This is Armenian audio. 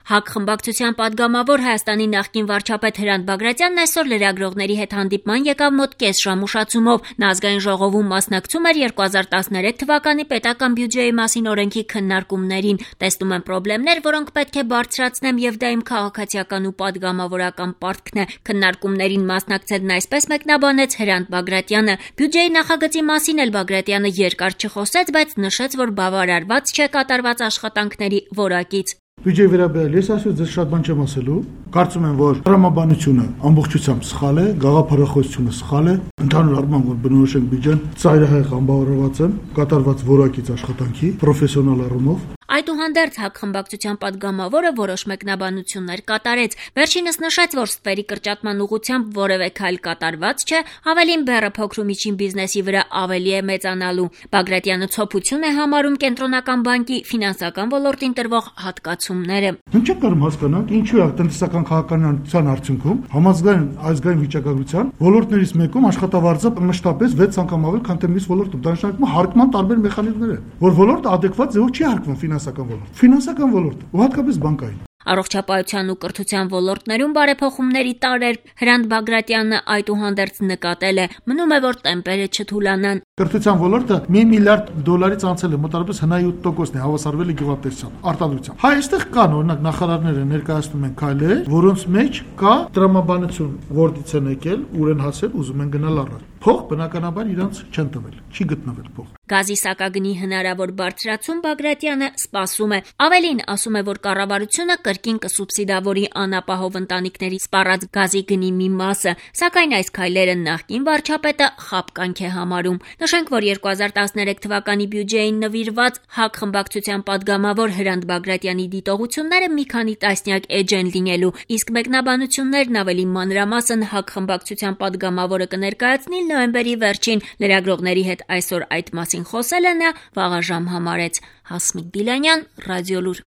ՀԱԿ խմբակցության պատգամավոր Հայաստանի նախկին վարչապետ Հրանտ Բագրատյանն այսօր լրագրողների հետ հանդիպման եկավ մոտ կես ժամ ուշացումով։ Նա ազգային ժողովում մասնակցում էր 2013 թվականի պետական բյուջեի մասին օրենքի քննարկումներին։ Տեսնում եմ խնդիրներ, որոնք պետք է բարձրացնեմ, եւ դա իմ քաղաքացիական ու պատգամավորական պարտքն է։ Քննարկումներին մասնակցելն այսպես մեկնաբանեց Հրանտ Բագրատյանը։ Բյուջեի նախագծի մասին էլ Բագրատյանը երկար չխոսեց, բայց նշեց, որ բավարարված չէ կատարված աշխատանքների որակից։ Բյուջեի վերաբերյալ ես այսօր ձեզ շատ բան չեմ ասելու։ Կարծում եմ, որ տրամաբանությունը ամբողջությամբ սխալ է, գաղափարախոսությունը սխալ է։ Ընդհանուր առմամբ, որ բնորոշենք բյուջեն, ծայրահեղ անբավարարված եմ կատարված որակից աշխատանքի պրոֆեսիոնալ առումով։ Այդուհանդերձ ՀԱԿ խմբակցության պատգամավորը որոշ մեկնաբանություններ կատարեց։ Վերջինս նշեց, որ ստվերի կրճատման ուղղությամբ որևէ քայլ կատարված չէ, ավելին բեռը փոքր ու միջին բիզնեսի վրա ավելի է մեծանալու։ Բագրատյանը ցոփություն է համարում կենտրոնական բանկի ֆինանսական ոլորտին տրվող հատկացումները։ Ինչ կարող հասկանանք, ինչու է տնտեսական քաղաքականության արդյունքում համազգային ազգային վիճակագրության ոլորտներից մեկում աշխատավարձը մշտապես 6 անգամ ավել, քան թե մյուս ոլորտում։ Դա նշանակում է հարկման տարբեր մեխանիզմներ են, որ ոլորտը adekvat ձևով չի հարկվում ֆինանսական ոլորտ, ու հատկապես բանկային։ Առողջապահության ու կրթության ոլորտներում բարեփոխումների տարեր Հրանտ Բագրատյանը այդուհանդերձ նկատել է, մնում է, որ տեմպերը չթուլանան։ Կրթության ոլորտը $1 միլիարդ անցել է, մոտավորապես 9% է հավասարվել է գյուղատնտեսության արտադրության։ Հայ այստեղ կան օրինակ նախարարները ներկայացնում են քայլեր, որոնց մեջ կա տրամաբանություն, որտից են եկել, ուր են հասել, ուզում են գնալ առայժմ։ Փող բնականաբար իրանց չեն տվել, չի գտնվել փող։ Գազի սակագնի հնարավոր բարձրացում Բագրատյանը սպասում է։ Ավելին ասում է, որ կառավարությունը կրկին կսուբսիդավորի անապահով ընտանիքների սպառած գազի գնի մի մասը, սակայն այս քայլերը նախկին վարչապետը խաբկանք է համարում։ Նշենք, որ 2013 թվականի բյուջեին նվիրված ՀԱԿ խմբակցության պատգամավոր Հրանտ Բագրատյանի դիտողությունները մի քանի տասնյակ էջ են լինելու, իսկ մեկնաբանություններն ավելի մանրամասն ՀԱԿ խմբակցության պատգամավորը կներկայացնի նոյեմբերի վերջին։ Լրագրողների հետ այսօր այդ մասին խոսելը նա վաղաժամ համարեց։ Հասմիկ Դիլանյան, Ռադիոլուր։